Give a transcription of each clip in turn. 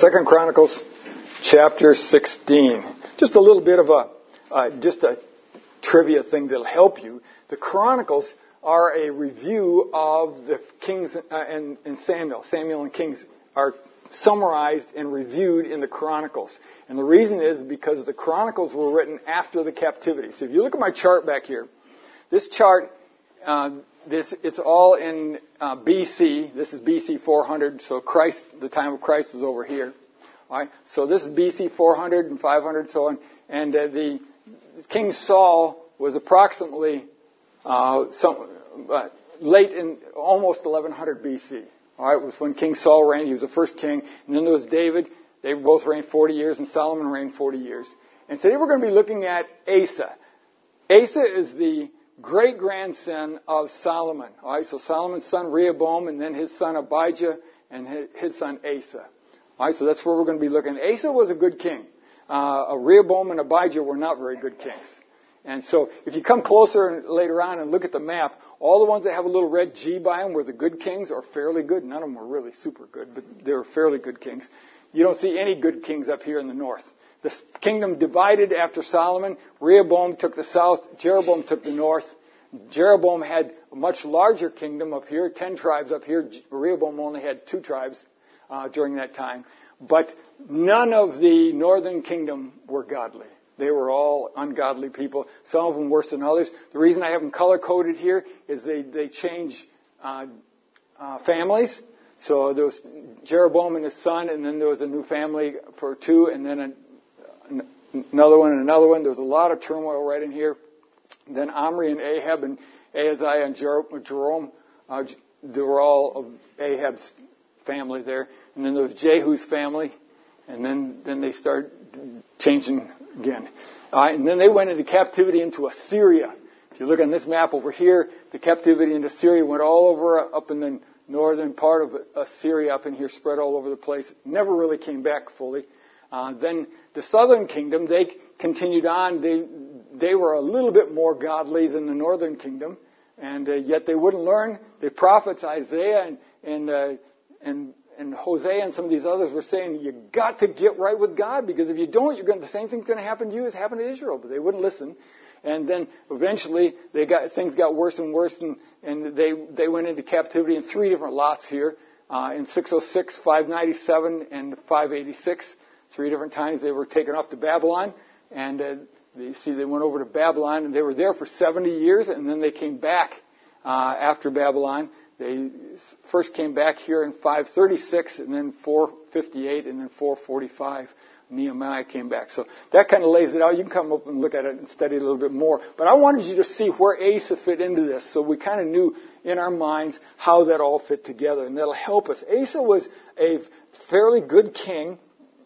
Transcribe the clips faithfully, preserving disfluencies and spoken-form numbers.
Second Chronicles chapter sixteen. Just a little bit of a, uh, just a trivia thing that'll help you. The Chronicles are a review of the Kings uh, and, and Samuel. Samuel and Kings are summarized and reviewed in the Chronicles. And the reason is because the Chronicles were written after the captivity. So if you look at my chart back here, this chart, uh, this it's all in uh, B C. This is B C four hundred. So Christ, the time of Christ, was over here. All right. So this is B C four hundred and five hundred, so on. And uh, the King Saul was approximately uh, some uh, late in almost eleven hundred B C. All right, it was when King Saul reigned. He was the first king. And then there was David. They both reigned forty years, and Solomon reigned forty years. And today we're going to be looking at Asa. Asa is the great-grandson of Solomon. All right, so Solomon's son Rehoboam, and then his son Abijah, and his son Asa. All right, so that's where we're going to be looking. Asa was a good king. Uh, Rehoboam and Abijah were not very good kings. And so if you come closer later on and look at the map, all the ones that have a little red G by them were the good kings, or fairly good. None of them were really super good, but they were fairly good kings. You don't see any good kings up here in the north. The kingdom divided after Solomon. Rehoboam took the south. Jeroboam took the north. Jeroboam had a much larger kingdom up here, ten tribes up here. Rehoboam only had two tribes uh, during that time. But none of the northern kingdom were godly. They were all ungodly people, some of them worse than others. The reason I have them color-coded here is they, they change uh, uh, families. So there was Jeroboam and his son, and then there was a new family for two, and then a, another one and another one. There was a lot of turmoil right in here. And then Omri and Ahab and Ahaziah and Jerome, uh, they were all of Ahab's family there. And then there was Jehu's family, and then, then they started changing again. All right, and then they went into captivity into Assyria. If you look on this map over here, the captivity into Assyria went all over up in the northern part of Assyria, up in here, spread all over the place. Never really came back fully. Uh, then the southern kingdom, they continued on. They they were a little bit more godly than the northern kingdom, and uh, yet they wouldn't learn. The prophets Isaiah and and uh, and and Hosea and some of these others were saying, you got to get right with God, because if you don't, you're going the same thing's going to happen to you as happened to Israel. But they wouldn't listen. And then eventually they got things got worse and worse, and, and they they went into captivity in three different lots here, uh, in six oh six, five ninety-seven, and five eighty-six. Three different times they were taken off to Babylon, and uh, you see they went over to Babylon, and they were there for seventy years, and then they came back uh, after Babylon. They first came back here in five thirty-six, and then four fifty-eight, and then four forty-five. Nehemiah came back. So that kind of lays it out. You can come up and look at it and study it a little bit more. But I wanted you to see where Asa fit into this, so we kind of knew in our minds how that all fit together, and that'll help us. Asa was a fairly good king.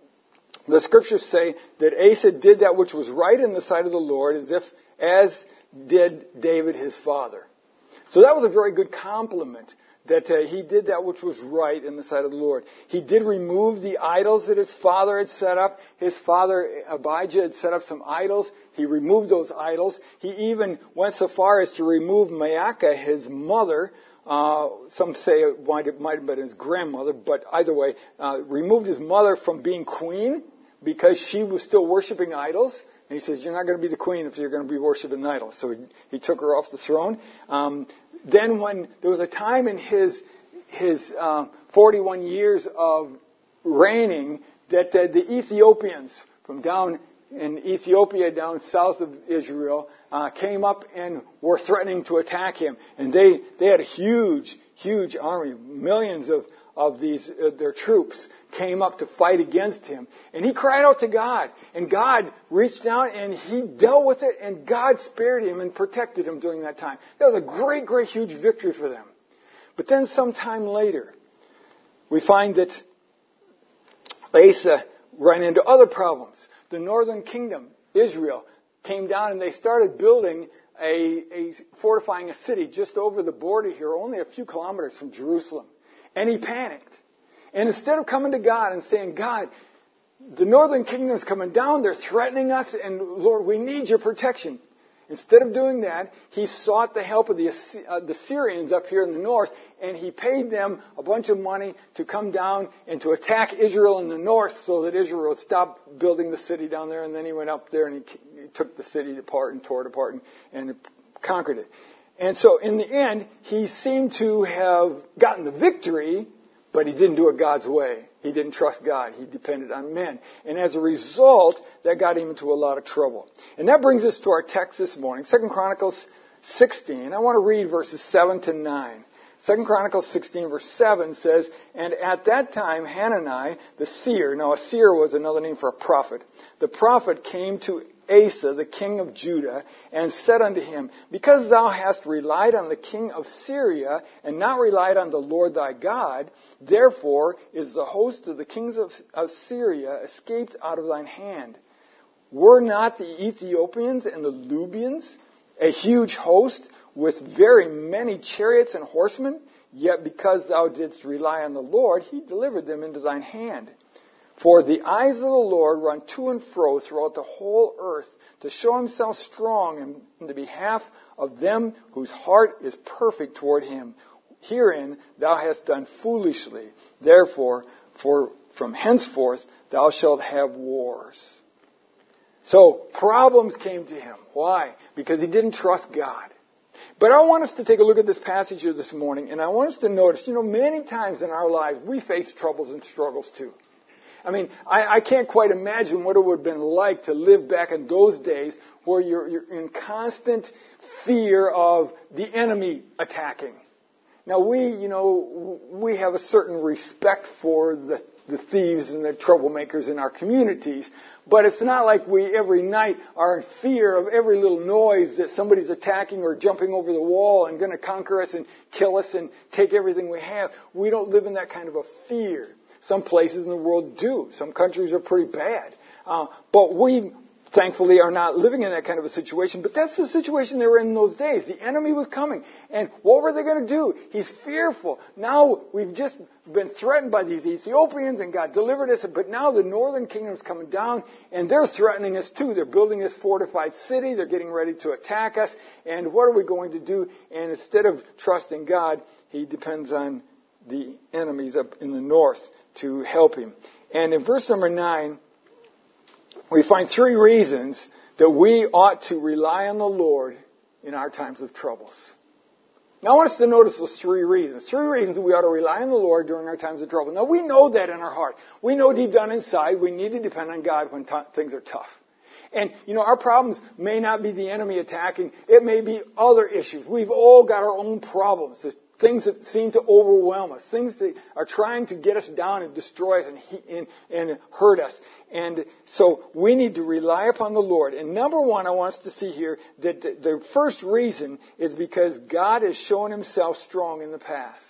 The scriptures say that Asa did that which was right in the sight of the Lord, as if as did David his father. So that was a very good compliment, that uh, he did that which was right in the sight of the Lord. He did remove the idols that his father had set up. His father Abijah had set up some idols. He removed those idols. He even went so far as to remove Maacah, his mother. Uh, some say it might, it might have been his grandmother, but either way, uh, removed his mother from being queen because she was still worshiping idols. And he says, you're not going to be the queen if you're going to be worshiping idols. So he, he took her off the throne. Um, then when there was a time in his his uh, forty-one years of reigning that uh, the Ethiopians from down in Ethiopia, down south of Israel, uh, came up and were threatening to attack him. And they, they had a huge, huge army, millions of of these uh, their troops came up to fight against him. And he cried out to God. And God reached down and he dealt with it, and God spared him and protected him during that time. That was a great, great, huge victory for them. But then sometime later, we find that Asa ran into other problems. The northern kingdom, Israel, came down and they started building a, a fortifying a city just over the border here, only a few kilometers from Jerusalem. And he panicked. And instead of coming to God and saying, God, the northern kingdom's coming down, they're threatening us, and Lord, we need your protection. Instead of doing that, he sought the help of the, uh, the Syrians up here in the north, and he paid them a bunch of money to come down and to attack Israel in the north so that Israel would stop building the city down there. And then he went up there and he, he took the city apart and tore it apart and, and conquered it. And so in the end, he seemed to have gotten the victory, but he didn't do it God's way. He didn't trust God. He depended on men. And as a result, that got him into a lot of trouble. And that brings us to our text this morning, Second Chronicles sixteen. I want to read verses seven to nine. Second Chronicles sixteen, verse seven says, "And at that time Hanani, the seer," now a seer was another name for a prophet, "the prophet came to Asa, the king of Judah, and said unto him, Because thou hast relied on the king of Syria, and not relied on the Lord thy God, therefore is the host of the kings of, of Syria escaped out of thine hand. Were not the Ethiopians and the Lubians a huge host, with very many chariots and horsemen? Yet because thou didst rely on the Lord, he delivered them into thine hand. For the eyes of the Lord run to and fro throughout the whole earth, to show himself strong in, in the behalf of them whose heart is perfect toward him. Herein thou hast done foolishly. Therefore, for from henceforth thou shalt have wars." So problems came to him. Why? Because he didn't trust God. But I want us to take a look at this passage here this morning, and I want us to notice, you know, many times in our lives we face troubles and struggles too. I mean, I, I can't quite imagine what it would have been like to live back in those days where you're, you're in constant fear of the enemy attacking. Now, we, you know, we have a certain respect for the, the thieves and the troublemakers in our communities, but it's not like we every night are in fear of every little noise that somebody's attacking or jumping over the wall and going to conquer us and kill us and take everything we have. We don't live in that kind of a fear. Some places in the world do. Some countries are pretty bad. Uh, but we, thankfully, are not living in that kind of a situation. But that's the situation they were in those days. The enemy was coming. And what were they going to do? He's fearful. Now we've just been threatened by these Ethiopians and God delivered us. But now the northern kingdom is coming down and they're threatening us too. They're building this fortified city. They're getting ready to attack us. And what are we going to do? And instead of trusting God, he depends on the enemies up in the north to help him. And in verse number nine, we find three reasons that we ought to rely on the Lord in our times of troubles. Now I want us to notice those three reasons. Three reasons that we ought to rely on the Lord during our times of trouble. Now we know that in our heart. We know deep down inside we need to depend on God when t- things are tough. And, you know, our problems may not be the enemy attacking. It may be other issues. We've all got our own problems. There's things that seem to overwhelm us. Things that are trying to get us down and destroy us and, and, and hurt us. And so we need to rely upon the Lord. And number one, I want us to see here that the, the first reason is because God has shown himself strong in the past.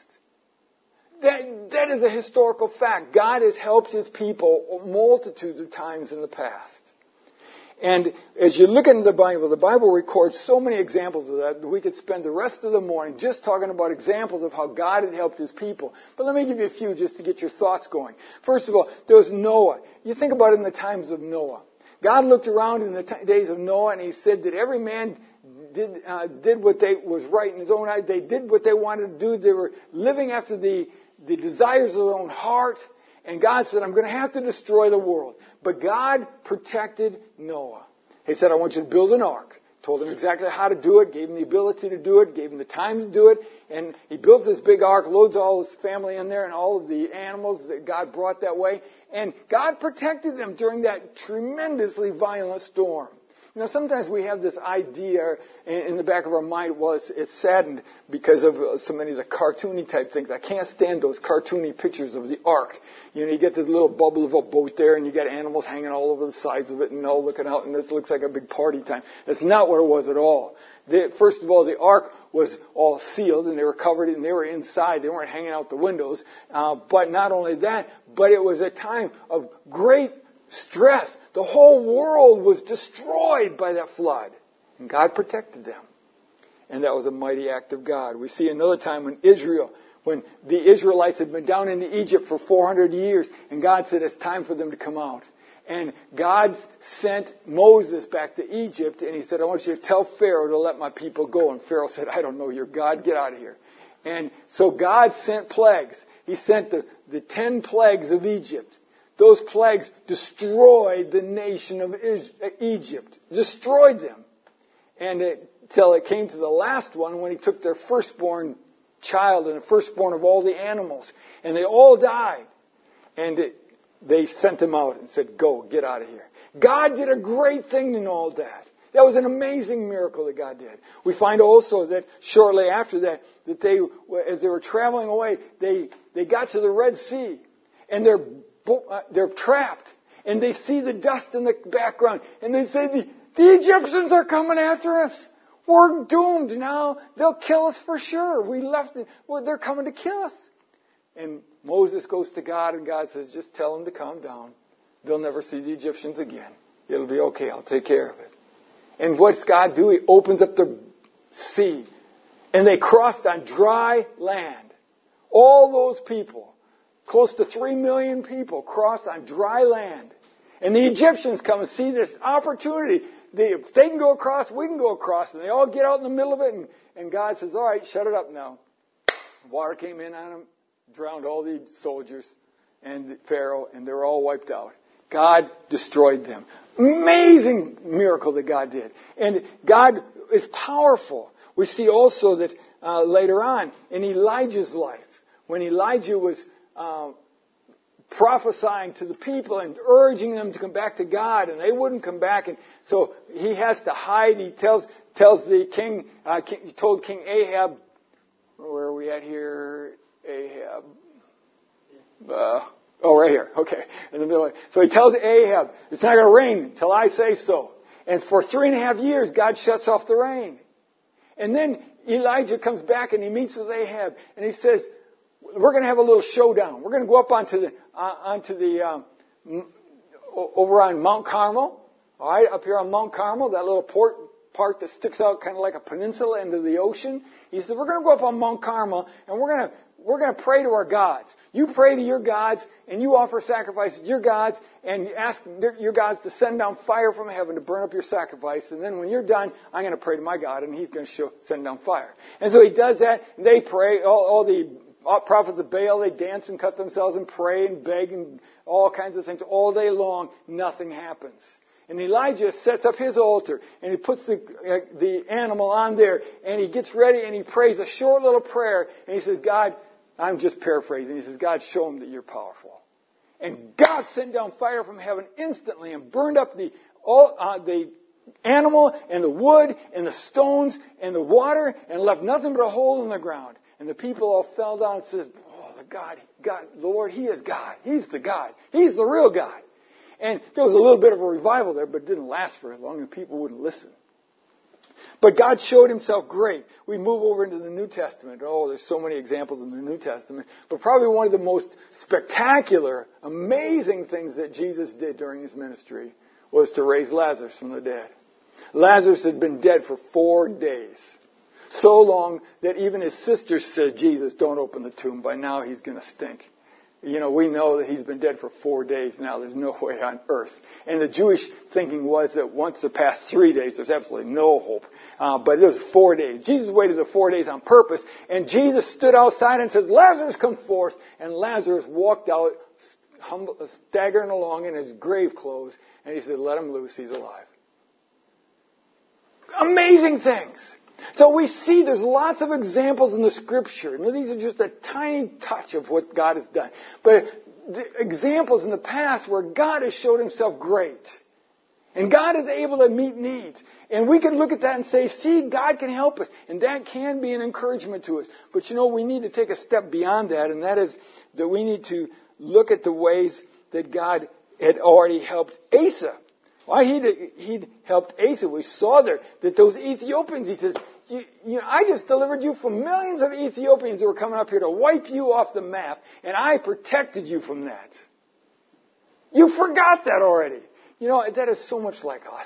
That, that is a historical fact. God has helped his people multitudes of times in the past. And as you look into the Bible, the Bible records so many examples of that that we could spend the rest of the morning just talking about examples of how God had helped his people. But let me give you a few just to get your thoughts going. First of all, there was Noah. You think about it in the times of Noah. God looked around in the t- days of Noah and he said that every man did uh, did what they was right in his own eyes. They did what they wanted to do. They were living after the, the desires of their own heart. And God said, I'm going to have to destroy the world. But God protected Noah. He said, I want you to build an ark. Told him exactly how to do it, gave him the ability to do it, gave him the time to do it. And he builds this big ark, loads all his family in there and all of the animals that God brought that way. And God protected them during that tremendously violent storm. You know, sometimes we have this idea in the back of our mind, well, it's, it's saddened because of so many of the cartoony type things. I can't stand those cartoony pictures of the ark. You know, you get this little bubble of a boat there and you got animals hanging all over the sides of it and all looking out and it looks like a big party time. That's not what it was at all. The, first of all, the ark was all sealed and they were covered and they were inside. They weren't hanging out the windows. Uh, but not only that, but it was a time of great stress. The whole world was destroyed by that flood. And God protected them. And that was a mighty act of God. We see another time when Israel, when the Israelites had been down in Egypt for four hundred years, and God said it's time for them to come out. And God sent Moses back to Egypt, and he said, I want you to tell Pharaoh to let my people go. And Pharaoh said, I don't know your God, get out of here. And so God sent plagues. He sent the, the ten plagues of Egypt. Those plagues destroyed the nation of Egypt. Destroyed them. And until it, it came to the last one when he took their firstborn child and the firstborn of all the animals. And they all died. And it, they sent him out and said, go, get out of here. God did a great thing in all that. That was an amazing miracle that God did. We find also that shortly after that, that they, as they were traveling away, they, they got to the Red Sea. And they're, they're trapped. And they see the dust in the background. And they say, the, the Egyptians are coming after us. We're doomed now. They'll kill us for sure. We left it. Well, they're coming to kill us. And Moses goes to God, and God says, just tell them to calm down. They'll never see the Egyptians again. It'll be okay. I'll take care of it. And what's God do? He opens up the sea. And they crossed on dry land. All those people, close to three million people, crossed on dry land. And the Egyptians come and see this opportunity. They, if they can go across, we can go across. And they all get out in the middle of it. And, and God says, all right, shut it up now. Water came in on them, drowned all the soldiers and Pharaoh, and they were all wiped out. God destroyed them. Amazing miracle that God did. And God is powerful. We see also that uh, later on in Elijah's life, when Elijah was uh, prophesying to the people and urging them to come back to God, and they wouldn't come back, and so he has to hide. He tells tells the king, uh, king he told King Ahab, where are we at here? Ahab. Uh, oh, right here. Okay. In the middle. So he tells Ahab, it's not going to rain until I say so. And for three and a half years, God shuts off the rain. And then Elijah comes back and he meets with Ahab, and he says, we're going to have a little showdown. We're going to go up onto the, uh, onto the, um, over on Mount Carmel. All right, up here on Mount Carmel, that little port, part that sticks out kind of like a peninsula into the ocean. He said, we're going to go up on Mount Carmel, and we're going to We're going to pray to our gods. You pray to your gods, and you offer sacrifices to your gods, and ask your gods to send down fire from heaven to burn up your sacrifice. And then when you're done, I'm going to pray to my God, and he's going to show, send down fire. And so he does that, and they pray. All, all the prophets of Baal, they dance and cut themselves and pray and beg and all kinds of things all day long. Nothing happens. And Elijah sets up his altar, and he puts the, uh, the animal on there, and he gets ready, and he prays a short little prayer, and he says, God, I'm just paraphrasing. He says, God, show them that you're powerful. And God sent down fire from heaven instantly and burned up the, all, uh, the animal and the wood and the stones and the water and left nothing but a hole in the ground. And the people all fell down and said, oh, the God, God, the Lord, He is God. He's the God. He's the real God. And there was a little bit of a revival there, but it didn't last very long, and people wouldn't listen. But God showed Himself great. We move over into the New Testament. Oh, there's so many examples in the New Testament. But probably one of the most spectacular, amazing things that Jesus did during His ministry was to raise Lazarus from the dead. Lazarus had been dead for four days. So long that even his sisters said, Jesus, don't open the tomb. By now he's going to stink. You know, we know that he's been dead for four days now. There's no way on earth. And the Jewish thinking was that once it passed three days, there's absolutely no hope. Uh, but it was four days. Jesus waited the four days on purpose. And Jesus stood outside and says, Lazarus, come forth. And Lazarus walked out, humble, staggering along in his grave clothes. And he said, let him loose. He's alive. Amazing things. So we see there's lots of examples in the Scripture. Now, these are just a tiny touch of what God has done. But the examples in the past where God has showed Himself great. And God is able to meet needs. And we can look at that and say, see, God can help us. And that can be an encouragement to us. But you know, we need to take a step beyond that. And that is that we need to look at the ways that God had already helped Asa. Why he'd, he'd helped Asa. We saw there that those Ethiopians, he says, you, you know, I just delivered you from millions of Ethiopians who were coming up here to wipe you off the map, and I protected you from that. You forgot that already. You know, that is so much like us.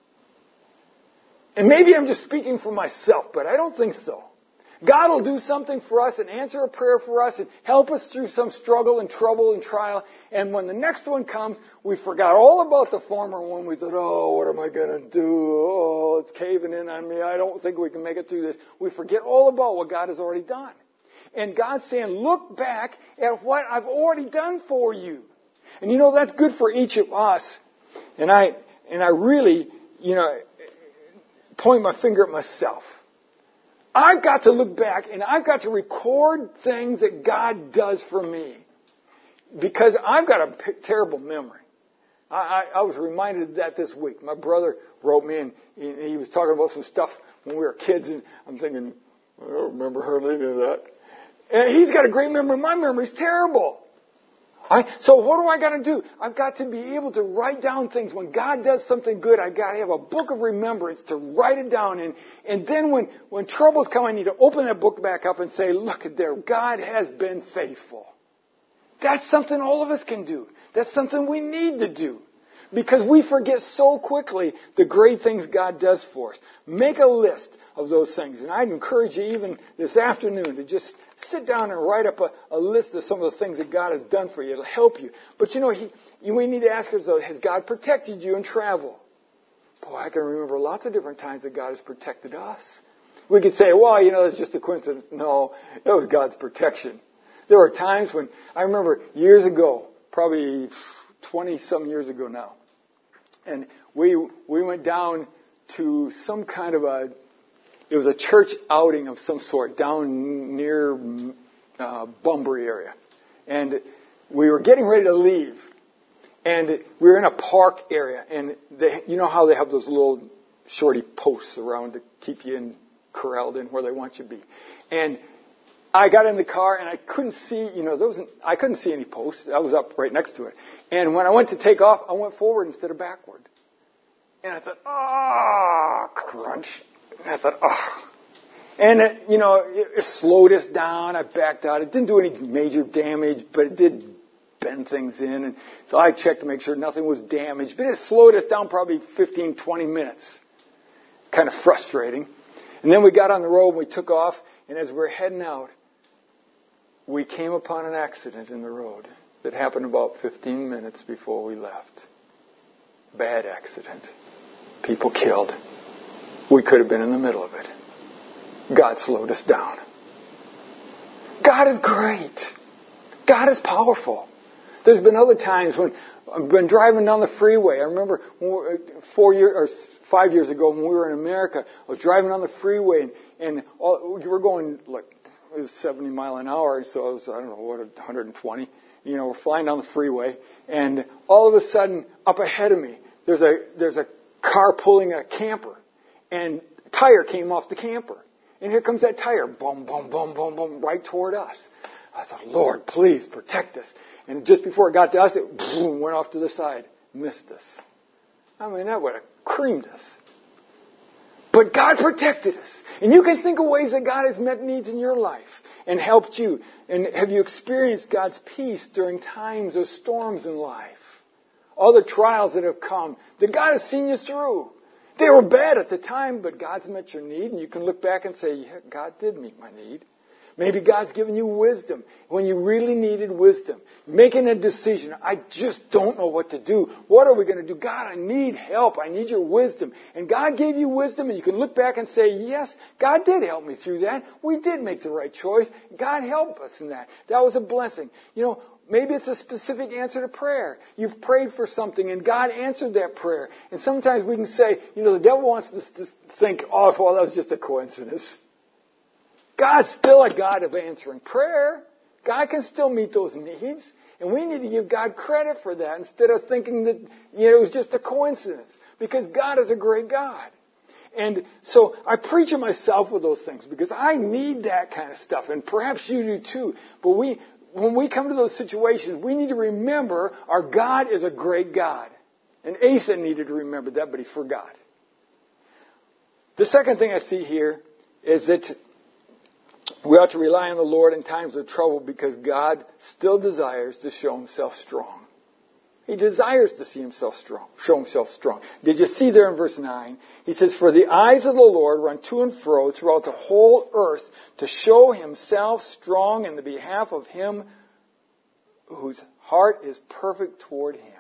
And maybe I'm just speaking for myself, but I don't think so. God will do something for us and answer a prayer for us and help us through some struggle and trouble and trial. And when the next one comes, we forgot all about the former one. We thought, oh, what am I going to do? Oh, it's caving in on me. I don't think we can make it through this. We forget all about what God has already done. And God's saying, look back at what I've already done for you. And you know, that's good for each of us. And I, and I really, you know, point my finger at myself. I've got to look back and I've got to record things that God does for me. Because I've got a p- terrible memory. I, I, I was reminded of that this week. My brother wrote me and he, he was talking about some stuff when we were kids, and I'm thinking, I don't remember hardly any of that. And he's got a great memory. My memory's terrible. I, so what do I got to do? I've got to be able to write down things. When God does something good, I've got to have a book of remembrance to write it down in. And then when, when troubles come, I need to open that book back up and say, look at there, God has been faithful. That's something all of us can do. That's something we need to do. Because we forget so quickly the great things God does for us. Make a list of those things. And I'd encourage you even this afternoon to just sit down and write up a, a list of some of the things that God has done for you. It'll help you. But you know, he, you, we need to ask ourselves, has God protected you in travel? Boy, I can remember lots of different times that God has protected us. We could say, well, you know, it's just a coincidence. No, it was God's protection. There were times when, I remember years ago, probably twenty-some years ago now, and we we went down to some kind of a, it was a church outing of some sort down near uh, Bunbury area. And we were getting ready to leave. And we were in a park area. And they, you know how they have those little shorty posts around to keep you in, corralled in where they want you to be. And I got in the car and I couldn't see, you know, there wasn't, I couldn't see any posts. I was up right next to it. And when I went to take off, I went forward instead of backward. And I thought, ah, oh, crunch. And I thought, ah. Oh. And, it, you know, it, it slowed us down. I backed out. It didn't do any major damage, but it did bend things in. And so I checked to make sure nothing was damaged. But it slowed us down probably fifteen, twenty minutes. Kind of frustrating. And then we got on the road and we took off. And as we were heading out, we came upon an accident in the road that happened about fifteen minutes before we left. Bad accident. People killed. We could have been in the middle of it. God slowed us down. God is great. God is powerful. There's been other times when I've been driving down the freeway. I remember four years or five years ago when we were in America, I was driving on the freeway and, and all, we were going like, it was seventy mile an hour, so I was, I don't know, what, one hundred twenty. You know, we're flying down the freeway, and all of a sudden, up ahead of me, there's a there's a car pulling a camper, and a tire came off the camper. And here comes that tire, boom, boom, boom, boom, boom, right toward us. I thought, Lord, please protect us. And just before it got to us, it boom, went off to the side, missed us. I mean, that would have creamed us. But God protected us. And you can think of ways that God has met needs in your life and helped you. And have you experienced God's peace during times of storms in life? All the trials that have come, that God has seen you through. They were bad at the time, but God's met your need. And you can look back and say, yeah, God did meet my need. Maybe God's given you wisdom when you really needed wisdom. Making a decision. I just don't know what to do. What are we going to do? God, I need help. I need your wisdom. And God gave you wisdom, and you can look back and say, yes, God did help me through that. We did make the right choice. God helped us in that. That was a blessing. You know, maybe it's a specific answer to prayer. You've prayed for something, and God answered that prayer. And sometimes we can say, you know, the devil wants us to think, oh, well, that was just a coincidence. God's still a God of answering prayer. God can still meet those needs. And we need to give God credit for that instead of thinking that, you know, it was just a coincidence. Because God is a great God. And so I preach to myself with those things because I need that kind of stuff. And perhaps you do too. But we, when we come to those situations, we need to remember our God is a great God. And Asa needed to remember that, but he forgot. The second thing I see here is that we ought to rely on the Lord in times of trouble because God still desires to show himself strong. He desires to see himself strong, show himself strong. Did you see there in verse nine? He says, for the eyes of the Lord run to and fro throughout the whole earth to show himself strong in the behalf of him whose heart is perfect toward him.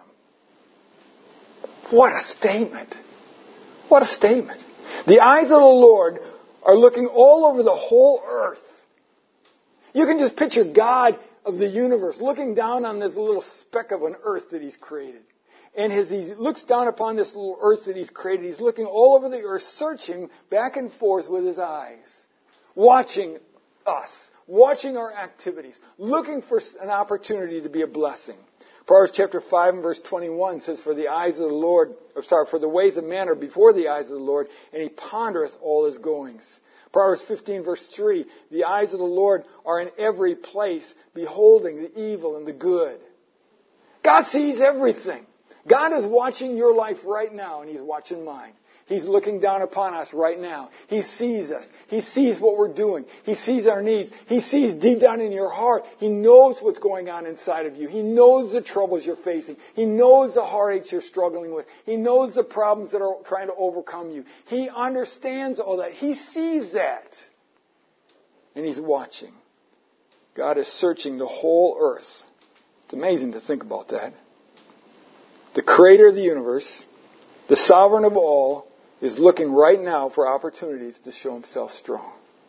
What a statement. What a statement. The eyes of the Lord are looking all over the whole earth. You can just picture God of the universe looking down on this little speck of an earth that He's created. And as He looks down upon this little earth that He's created, He's looking all over the earth, searching back and forth with His eyes, watching us, watching our activities, looking for an opportunity to be a blessing. Proverbs chapter five and verse twenty-one says, For the eyes of the Lord, or sorry, for the ways of man are before the eyes of the Lord, and He pondereth all His goings. Proverbs fifteen verse three, The eyes of the Lord are in every place, beholding the evil and the good. God sees everything. God is watching your life right now, and He's watching mine. He's looking down upon us right now. He sees us. He sees what we're doing. He sees our needs. He sees deep down in your heart. He knows what's going on inside of you. He knows the troubles you're facing. He knows the heartaches you're struggling with. He knows the problems that are trying to overcome you. He understands all that. He sees that. And He's watching. God is searching the whole earth. It's amazing to think about that. The Creator of the universe, the Sovereign of all, is looking right now for opportunities to show Himself strong.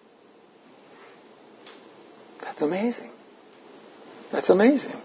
That's amazing. That's amazing.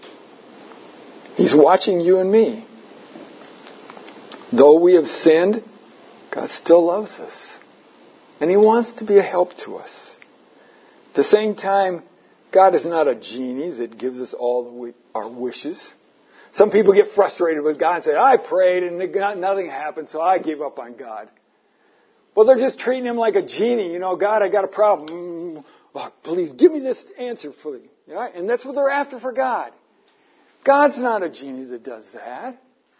He's watching you and me. Though we have sinned, God still loves us. And He wants to be a help to us. At the same time, God is not a genie that gives us all our wishes. Some people get frustrated with God and say, I prayed and nothing happened, so I gave up on God. Well, they're just treating Him like a genie. You know, God, I got a problem. Oh, please, give me this answer, please. You know, and that's what they're after for God. God's not a genie that does that.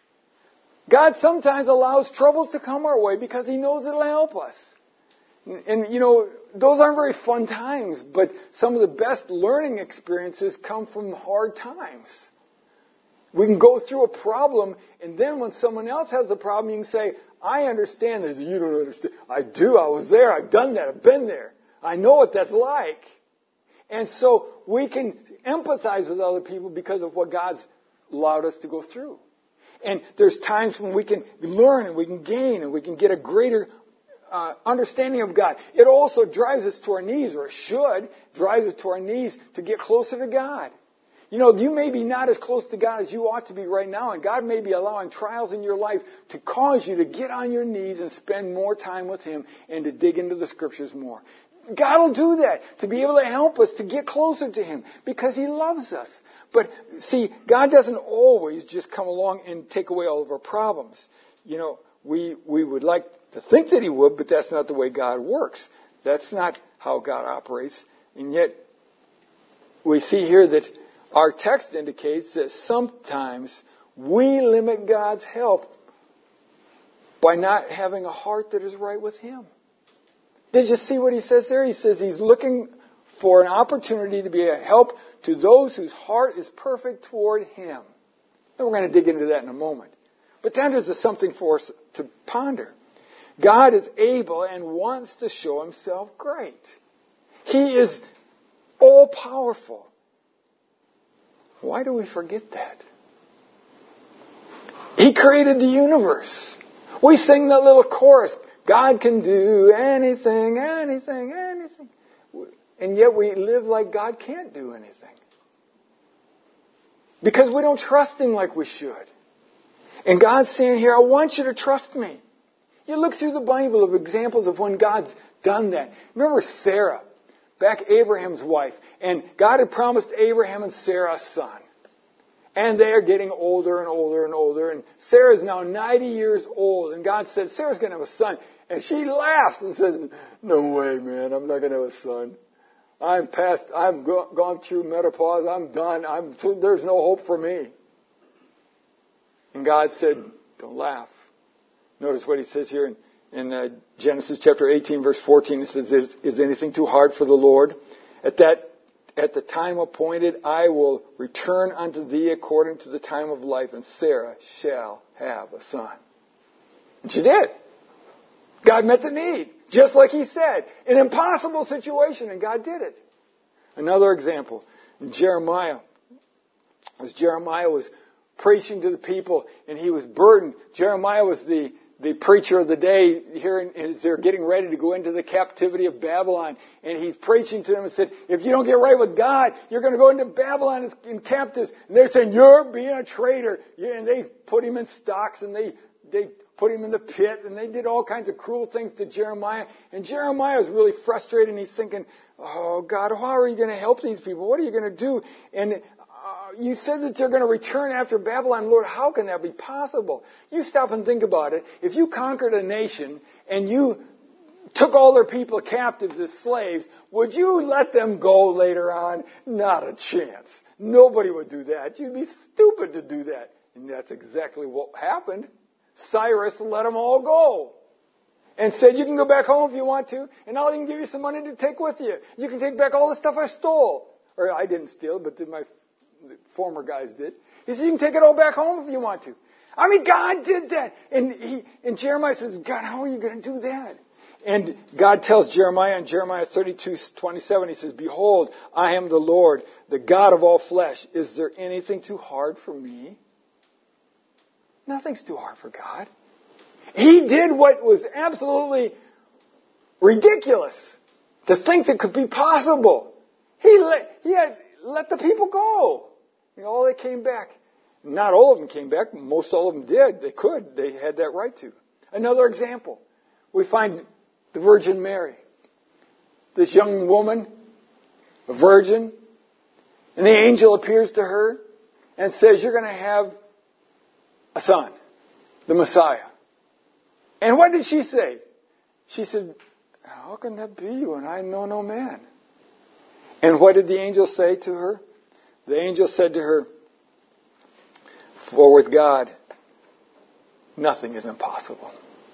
God sometimes allows troubles to come our way because He knows it'll help us. And, and, you know, those aren't very fun times, but some of the best learning experiences come from hard times. We can go through a problem, and then when someone else has a problem, you can say, I understand this. You don't understand. I do. I was there. I've done that. I've been there. I know what that's like. And so we can empathize with other people because of what God's allowed us to go through. And there's times when we can learn and we can gain and we can get a greater uh, understanding of God. It also drives us to our knees, or it should, drives us to our knees to get closer to God. You know, you may be not as close to God as you ought to be right now, and God may be allowing trials in your life to cause you to get on your knees and spend more time with Him and to dig into the Scriptures more. God will do that to be able to help us to get closer to Him because He loves us. But see, God doesn't always just come along and take away all of our problems. You know, we we would like to think that He would, but that's not the way God works. That's not how God operates. And yet, we see here that our text indicates that sometimes we limit God's help by not having a heart that is right with Him. Did you see what He says there? He says He's looking for an opportunity to be a help to those whose heart is perfect toward Him. And we're going to dig into that in a moment. But that is something for us to ponder. God is able and wants to show Himself great. He is all-powerful. Why do we forget that? He created the universe. We sing that little chorus, God can do anything, anything, anything. And yet we live like God can't do anything. Because we don't trust Him like we should. And God's saying here, I want you to trust me. You look through the Bible of examples of when God's done that. Remember Sarah, back Abraham's wife. And God had promised Abraham and Sarah a son. And they are getting older and older and older. And Sarah's now ninety years old. And God said, Sarah's going to have a son. And she laughs and says, no way, man, I'm not going to have a son. I'm past, I've go, gone through menopause. I'm done. I'm, there's no hope for me. And God said, don't laugh. Notice what He says here in, in uh, Genesis chapter eighteen, verse fourteen. It says, is, is anything too hard for the Lord? At that At the time appointed, I will return unto thee according to the time of life, and Sarah shall have a son. And she did. God met the need, just like He said. An impossible situation, and God did it. Another example, in Jeremiah. As Jeremiah was preaching to the people, and he was burdened. Jeremiah was the, the preacher of the day here as they're getting ready to go into the captivity of Babylon. And he's preaching to them and said, if you don't get right with God, you're going to go into Babylon as in captives. And they're saying, you're being a traitor. Yeah, and they put him in stocks and they, they put him in the pit. And they did all kinds of cruel things to Jeremiah. And Jeremiah was really frustrated and he's thinking, oh God, how are you going to help these people? What are you going to do? And you said that they're going to return after Babylon. Lord, how can that be possible? You stop and think about it. If you conquered a nation and you took all their people captives as slaves, would you let them go later on? Not a chance. Nobody would do that. You'd be stupid to do that. And that's exactly what happened. Cyrus let them all go. And said, you can go back home if you want to, and I'll even give you some money to take with you. You can take back all the stuff I stole. Or I didn't steal, but did my the former guys did. He said, you can take it all back home if you want to. I mean, God did that. And he, and Jeremiah says, God, how are you going to do that? And God tells Jeremiah in Jeremiah thirty-two twenty-seven, he says, behold, I am the Lord, the God of all flesh. Is there anything too hard for me? Nothing's too hard for God. He did what was absolutely ridiculous to think that could be possible. He let, he had, let the people go. You know, all they came back. Not all of them came back. Most all of them did. They could. They had that right to. Another example. We find the Virgin Mary. This young woman, a virgin, and the angel appears to her and says, you're going to have a son, the Messiah. And what did she say? She said, how can that be when I know no man? And what did the angel say to her? The angel said to her, for with God, nothing is impossible.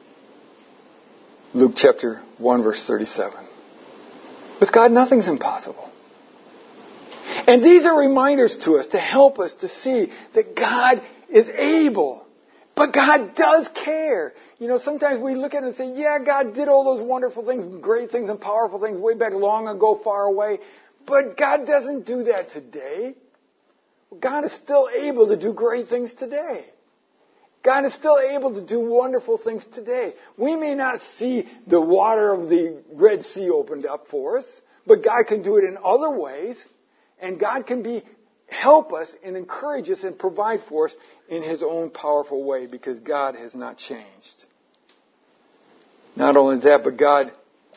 Luke chapter one, verse thirty-seven. With God, nothing's impossible. And these are reminders to us to help us to see that God is able. But God does care. You know, sometimes we look at it and say, yeah, God did all those wonderful things, great things and powerful things way back long ago, far away. But God doesn't do that today. God is still able to do great things today. God is still able to do wonderful things today. We may not see the water of the Red Sea opened up for us, but God can do it in other ways. And God can be help us and encourage us and provide for us in His own powerful way because God has not changed. Not only that, but God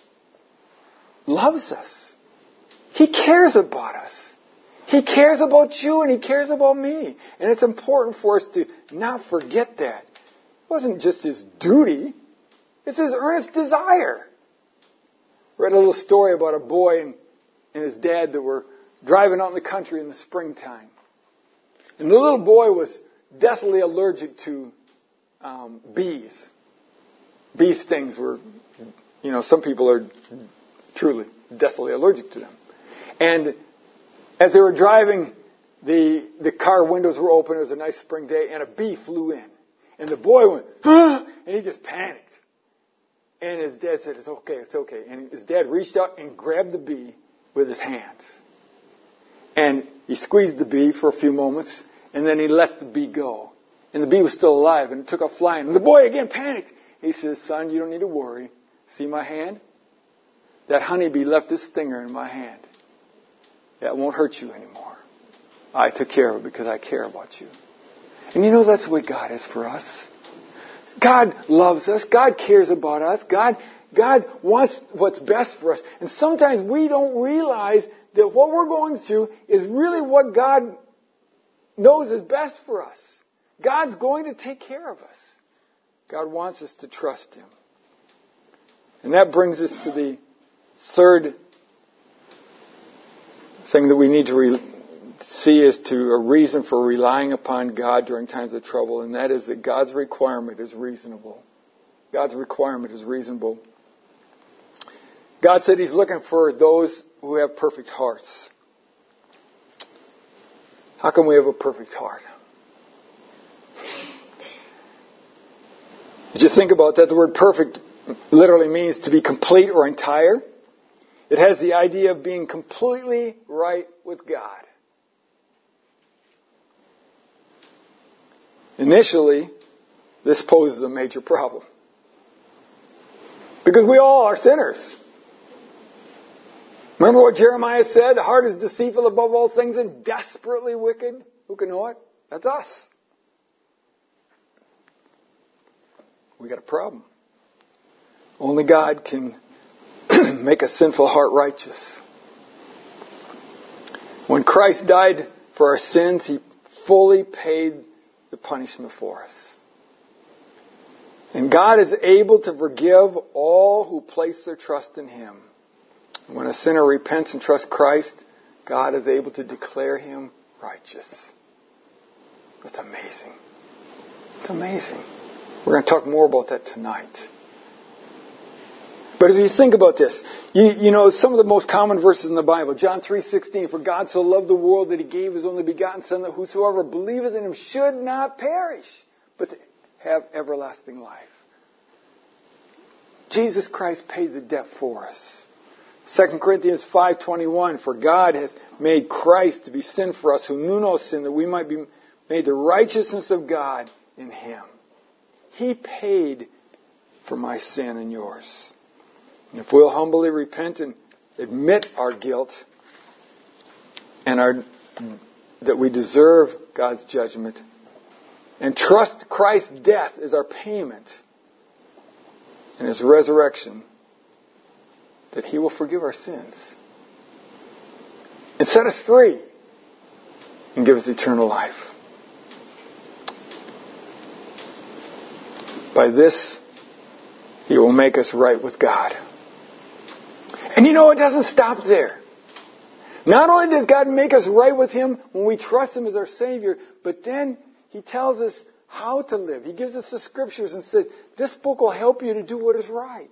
loves us. He cares about us. He cares about you and He cares about me. And it's important for us to not forget that. It wasn't just His duty. It's His earnest desire. I read a little story about a boy and, and his dad that were driving out in the country in the springtime. And the little boy was deathly allergic to um, bees. Bee stings were, you know, some people are truly deathly allergic to them. And as they were driving, the the car windows were open. It was a nice spring day, and a bee flew in. And the boy went, huh! And he just panicked. And his dad said, it's okay, it's okay. And his dad reached out and grabbed the bee with his hands. And he squeezed the bee for a few moments, and then he let the bee go. And the bee was still alive, and it took off flying. And the boy again panicked. He says, son, you don't need to worry. See my hand? That honeybee left this stinger in my hand. That won't hurt you anymore. I took care of it because I care about you. And you know that's the way God is for us. God loves us. God cares about us. God, God wants what's best for us. And sometimes we don't realize that what we're going through is really what God knows is best for us. God's going to take care of us. God wants us to trust Him. And that brings us to the third thing that we need to re- see as to a reason for relying upon God during times of trouble, and that is that God's requirement is reasonable. God's requirement is reasonable. God said He's looking for those who have perfect hearts. How can we have a perfect heart? Did you think about that? The word perfect literally means to be complete or entire. It has the idea of being completely right with God. Initially, this poses a major problem. Because we all are sinners. Remember what Jeremiah said? The heart is deceitful above all things and desperately wicked. Who can know it? That's us. We got a problem. Only God can make a sinful heart righteous. When Christ died for our sins, He fully paid the punishment for us. And God is able to forgive all who place their trust in Him. When a sinner repents and trusts Christ, God is able to declare him righteous. That's amazing. It's amazing. We're going to talk more about that tonight. But as you think about this, you, you know, some of the most common verses in the Bible, John three sixteen, for God so loved the world that He gave His only begotten Son, that whosoever believeth in Him should not perish, but have everlasting life. Jesus Christ paid the debt for us. Second Corinthians five twenty-one, for God hath made Christ to be sin for us, who knew no sin, that we might be made the righteousness of God in Him. He paid for my sin and yours. And if we'll humbly repent and admit our guilt and our, that we deserve God's judgment, and trust Christ's death as our payment and His resurrection, that He will forgive our sins and set us free and give us eternal life. By this, He will make us right with God. And you know, it doesn't stop there. Not only does God make us right with Him when we trust Him as our Savior, but then He tells us how to live. He gives us the Scriptures and says, this book will help you to do what is right.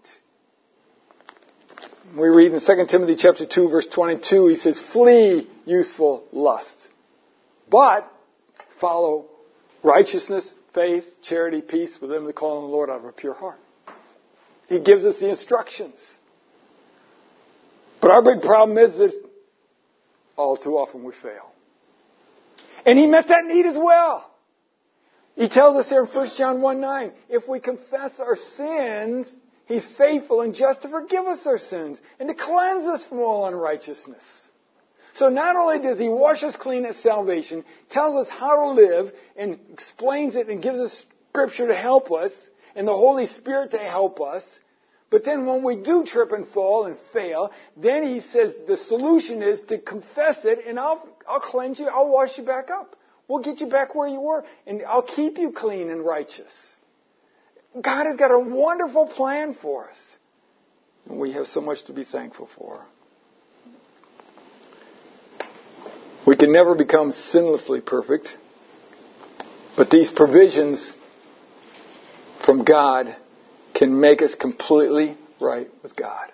We read in Second Timothy chapter two, verse twenty-two, he says, flee useful lust, but follow righteousness, faith, charity, peace with them that call on the Lord out of a pure heart. He gives us the instructions. But our big problem is that all too often we fail. And He met that need as well. He tells us here in First John one nine, if we confess our sins, He's faithful and just to forgive us our sins and to cleanse us from all unrighteousness. So not only does He wash us clean at salvation, tells us how to live and explains it and gives us Scripture to help us and the Holy Spirit to help us, but then when we do trip and fall and fail, then He says the solution is to confess it and I'll, I'll cleanse you, I'll wash you back up. We'll get you back where you were and I'll keep you clean and righteous. God has got a wonderful plan for us. And we have so much to be thankful for. We can never become sinlessly perfect, but these provisions from God can make us completely right with God.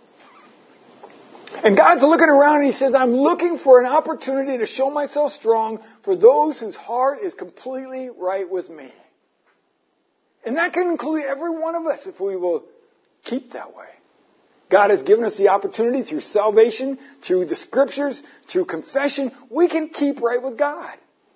And God's looking around and He says, I'm looking for an opportunity to show myself strong for those whose heart is completely right with me. And that can include every one of us if we will keep that way. God has given us the opportunity through salvation, through the Scriptures, through confession. We can keep right with God.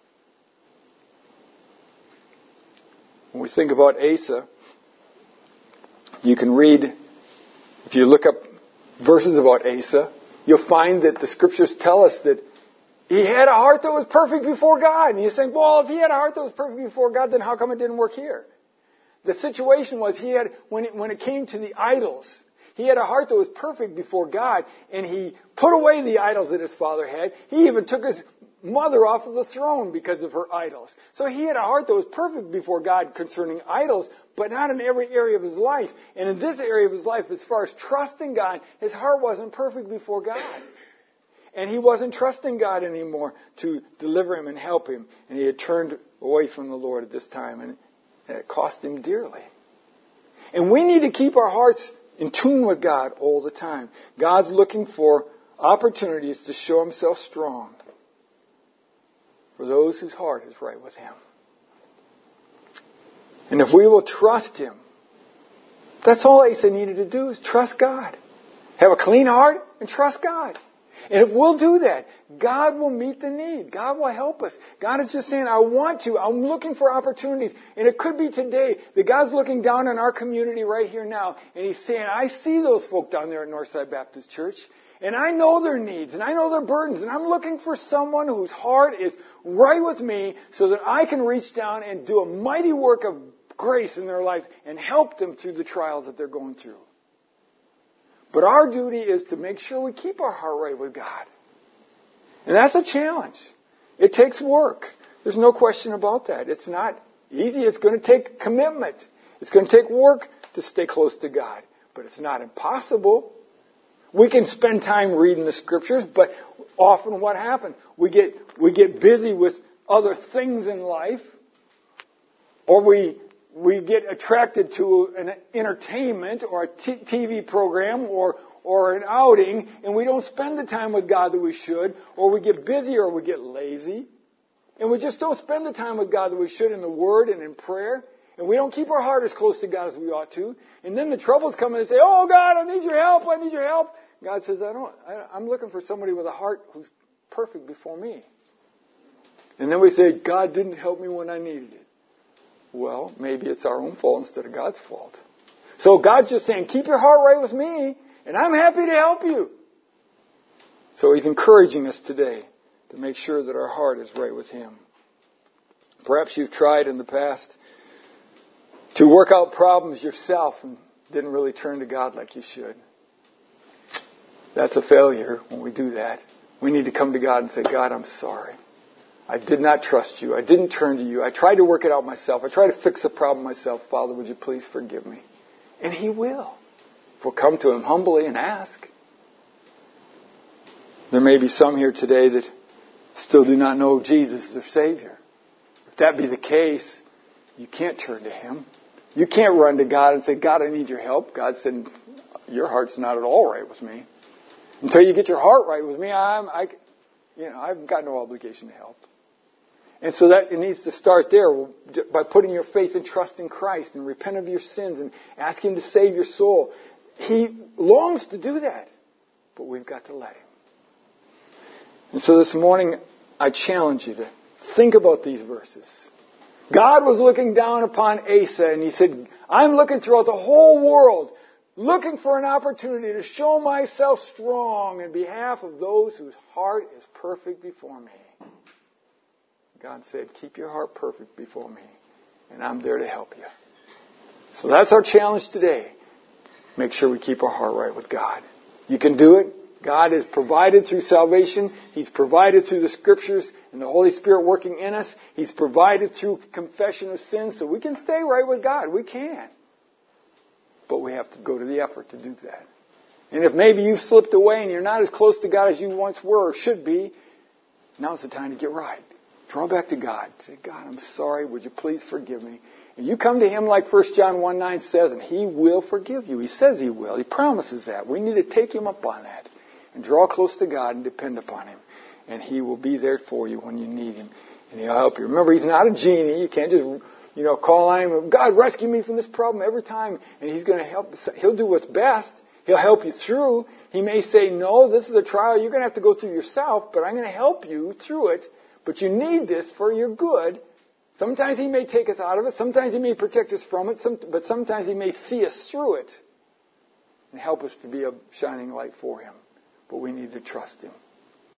When we think about Asa, you can read, if you look up verses about Asa, you'll find that the Scriptures tell us that he had a heart that was perfect before God. And you think, well, if he had a heart that was perfect before God, then how come it didn't work here? The situation was he had, when it, when it came to the idols, he had a heart that was perfect before God, and he put away the idols that his father had. He even took his mother off of the throne because of her idols. So he had a heart that was perfect before God concerning idols, but not in every area of his life. And in this area of his life, as far as trusting God, his heart wasn't perfect before God. And he wasn't trusting God anymore to deliver him and help him. And he had turned away from the Lord at this time, and it cost him dearly. And we need to keep our hearts in tune with God all the time. God's looking for opportunities to show Himself strong for those whose heart is right with Him. And if we will trust Him, that's all Asa needed to do, is trust God. Have a clean heart and trust God. And if we'll do that, God will meet the need. God will help us. God is just saying, I want to. I'm looking for opportunities. And it could be today that God's looking down on our community right here now, and He's saying, I see those folk down there at Northside Baptist Church, and I know their needs, and I know their burdens, and I'm looking for someone whose heart is right with me so that I can reach down and do a mighty work of grace in their life and help them through the trials that they're going through. But our duty is to make sure we keep our heart right with God. And that's a challenge. It takes work. There's no question about that. It's not easy. It's going to take commitment. It's going to take work to stay close to God. But it's not impossible. We can spend time reading the Scriptures, but often what happens? We get, we get busy with other things in life, or we we get attracted to an entertainment or a t- TV program or or an outing, and we don't spend the time with God that we should, or we get busy or we get lazy, and we just don't spend the time with God that we should in the Word and in prayer, and we don't keep our heart as close to God as we ought to, and then the troubles come in and say, oh God, I need your help, I need your help. God says, I don't, I, I'm looking for somebody with a heart who's perfect before me. And then we say, God didn't help me when I needed it. Well, maybe it's our own fault instead of God's fault. So God's just saying, keep your heart right with me, and I'm happy to help you. So He's encouraging us today to make sure that our heart is right with Him. Perhaps you've tried in the past to work out problems yourself and didn't really turn to God like you should. That's a failure when we do that. We need to come to God and say, God, I'm sorry. I did not trust you. I didn't turn to you. I tried to work it out myself. I tried to fix the problem myself. Father, would you please forgive me? And He will. If we'll come to Him humbly and ask. There may be some here today that still do not know Jesus as their Savior. If that be the case, you can't turn to Him. You can't run to God and say, God, I need your help. God said, your heart's not at all right with me. Until you get your heart right with me, I'm, I, you know, I've got no obligation to help. And so that it needs to start there by putting your faith and trust in Christ and repent of your sins and ask Him to save your soul. He longs to do that, but we've got to let Him. And so this morning, I challenge you to think about these verses. God was looking down upon Asa and He said, I'm looking throughout the whole world, looking for an opportunity to show myself strong in behalf of those whose heart is perfect before me. God said, keep your heart perfect before me, and I'm there to help you. So that's our challenge today. Make sure we keep our heart right with God. You can do it. God has provided through salvation. He's provided through the Scriptures and the Holy Spirit working in us. He's provided through confession of sins, so we can stay right with God. We can. But we have to go to the effort to do that. And if maybe you've slipped away and you're not as close to God as you once were or should be, now's the time to get right. Draw back to God. Say, God, I'm sorry. Would you please forgive me? And you come to Him like First John one nine says, and He will forgive you. He says He will. He promises that. We need to take Him up on that and draw close to God and depend upon Him. And He will be there for you when you need Him. And He'll help you. Remember, He's not a genie. You can't just, you know, call on Him. God, rescue me from this problem every time. And He's going to help. He'll do what's best. He'll help you through. He may say, no, this is a trial you're going to have to go through yourself, but I'm going to help you through it. But you need this for your good. Sometimes He may take us out of it. Sometimes He may protect us from it. Some, but sometimes He may see us through it and help us to be a shining light for Him. But we need to trust Him.